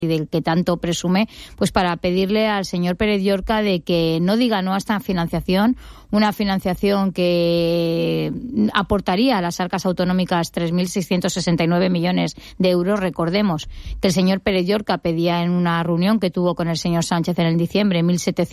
y del que tanto presume, pues para pedirle al señor Pérez Llorca de que no diga no a esta financiación, una financiación que aportaría a las arcas autonómicas 3.669 millones de euros. Recordemos que el señor Pérez Llorca pedía en una reunión que tuvo con el señor Sánchez en el diciembre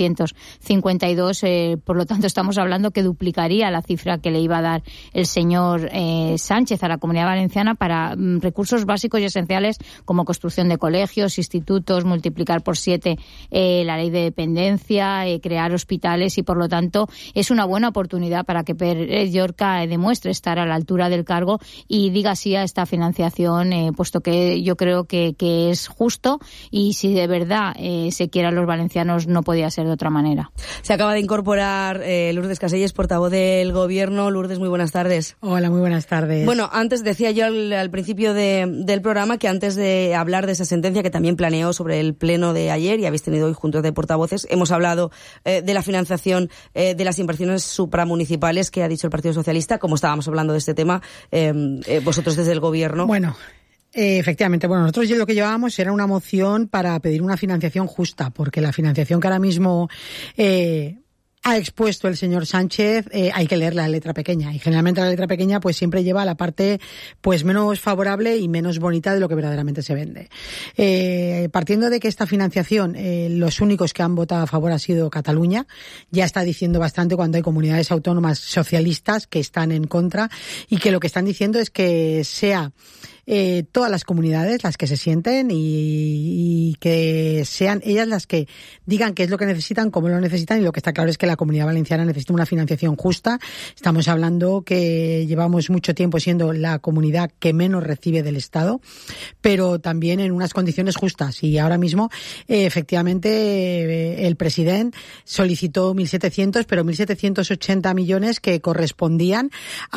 1.752, por lo tanto estamos hablando que duplicaría la cifra que le iba a dar el señor Sánchez a la Comunidad Valenciana para recursos básicos y esenciales como construcción de colegios, institutos, multiplicar por 7 la ley de dependencia, crear hospitales, y por lo tanto es una buena oportunidad para que Pérez Llorca demuestre estar a la altura del cargo y diga sí a esta financiación, puesto que yo creo que es justo, y si de verdad se quiere a los valencianos no podía ser de otra manera. Se acaba de incorporar Lourdes Caselles, portavoz del Gobierno. Lourdes, muy buenas tardes. Hola, muy buenas tardes. Bueno, antes decía yo al principio del programa que antes de hablar de esa sentencia que también planeó sobre el pleno de ayer, y habéis tenido hoy juntos de portavoces, hemos hablado de la financiación de las inversiones supramunicipales que ha dicho el Partido Socialista. Como estábamos hablando de este tema, vosotros desde el Gobierno. Bueno, efectivamente, nosotros lo que llevábamos era una moción para pedir una financiación justa, porque la financiación que ahora mismo ha expuesto el señor Sánchez, hay que leer la letra pequeña, y generalmente la letra pequeña pues siempre lleva la parte pues menos favorable y menos bonita de lo que verdaderamente se vende. Partiendo de que esta financiación, los únicos que han votado a favor ha sido Cataluña, ya está diciendo bastante cuando hay comunidades autónomas socialistas que están en contra, y que lo que están diciendo es que sea todas las comunidades las que se sienten y que sean ellas las que digan qué es lo que necesitan, cómo lo necesitan, y lo que está claro es que la Comunidad Valenciana necesita una financiación justa. Estamos hablando que llevamos mucho tiempo siendo la comunidad que menos recibe del Estado, pero también en unas condiciones justas, y ahora mismo efectivamente el presidente solicitó 1.700, pero 1.780 millones que correspondían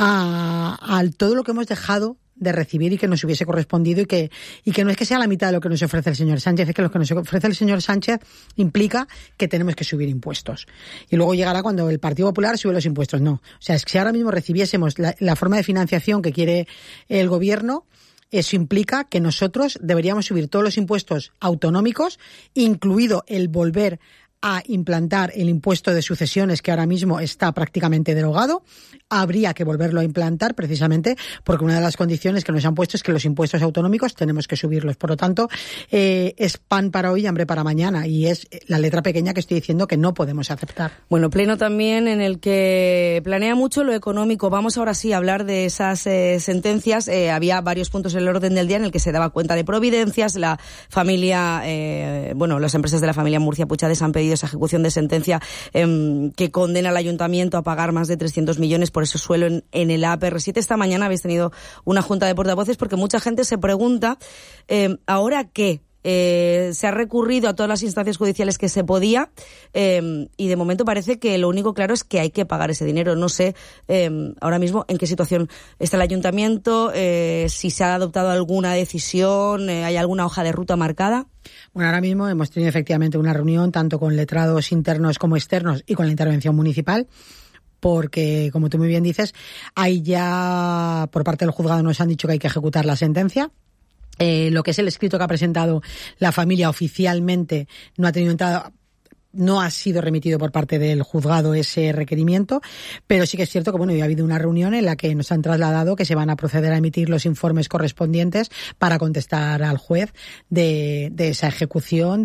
a todo lo que hemos dejado de recibir y que nos hubiese correspondido, y que no es que sea la mitad de lo que nos ofrece el señor Sánchez, es que lo que nos ofrece el señor Sánchez implica que tenemos que subir impuestos. Y luego llegará cuando el Partido Popular sube los impuestos. No. O sea, es que si ahora mismo recibiésemos la forma de financiación que quiere el Gobierno, eso implica que nosotros deberíamos subir todos los impuestos autonómicos, incluido el volver a implantar el impuesto de sucesiones, que ahora mismo está prácticamente derogado. Habría que volverlo a implantar precisamente porque una de las condiciones que nos han puesto es que los impuestos autonómicos tenemos que subirlos. Por lo tanto, es pan para hoy y hambre para mañana, y es la letra pequeña que estoy diciendo que no podemos aceptar. Bueno, pleno también en el que planea mucho lo económico. Vamos ahora sí a hablar de esas sentencias. Había varios puntos en el orden del día en el que se daba cuenta de providencias. La familia, las empresas de la familia Murcia Puchades han pedido esa ejecución de sentencia que condena al ayuntamiento a pagar más de 300 millones por ese suelo en el APR7. Esta mañana habéis tenido una junta de portavoces porque mucha gente se pregunta, ¿ahora qué? Se ha recurrido a todas las instancias judiciales que se podía, y de momento parece que lo único claro es que hay que pagar ese dinero. No sé ahora mismo en qué situación está el ayuntamiento, si se ha adoptado alguna decisión, hay alguna hoja de ruta marcada. Bueno, ahora mismo hemos tenido efectivamente una reunión tanto con letrados internos como externos y con la intervención municipal, porque, como tú muy bien dices, hay ya por parte del juzgado nos han dicho que hay que ejecutar la sentencia. Lo que es el escrito que ha presentado la familia oficialmente no ha tenido entrada. No ha sido remitido por parte del juzgado ese requerimiento, pero sí que es cierto que ya ha habido una reunión en la que nos han trasladado que se van a proceder a emitir los informes correspondientes para contestar al juez de esa ejecución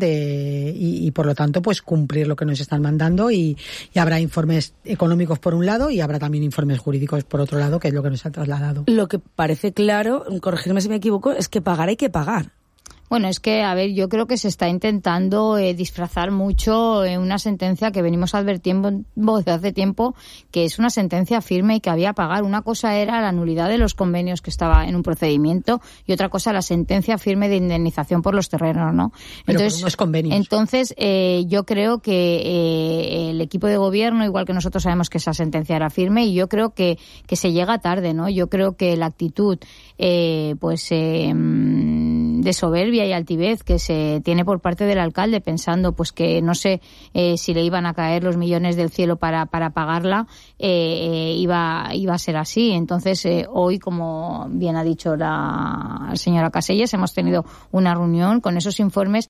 y por lo tanto pues cumplir lo que nos están mandando, y habrá informes económicos por un lado y habrá también informes jurídicos por otro lado, que es lo que nos han trasladado. Lo que parece claro, corregirme si me equivoco, es que pagar hay que pagar. Bueno, es que, yo creo que se está intentando disfrazar mucho una sentencia que venimos advirtiendo desde hace tiempo, que es una sentencia firme y que había que pagar. Una cosa era la nulidad de los convenios que estaba en un procedimiento y otra cosa la sentencia firme de indemnización por los terrenos, ¿no? Pero entonces, por unos convenios. Entonces, yo creo que el equipo de gobierno, igual que nosotros sabemos que esa sentencia era firme, y yo creo que se llega tarde, ¿no? Yo creo que la actitud, de de soberbia y altivez que se tiene por parte del alcalde, pensando pues que no sé si le iban a caer los millones del cielo para pagarla, iba a ser así. Entonces hoy, como bien ha dicho la señora Casellas, hemos tenido una reunión con esos informes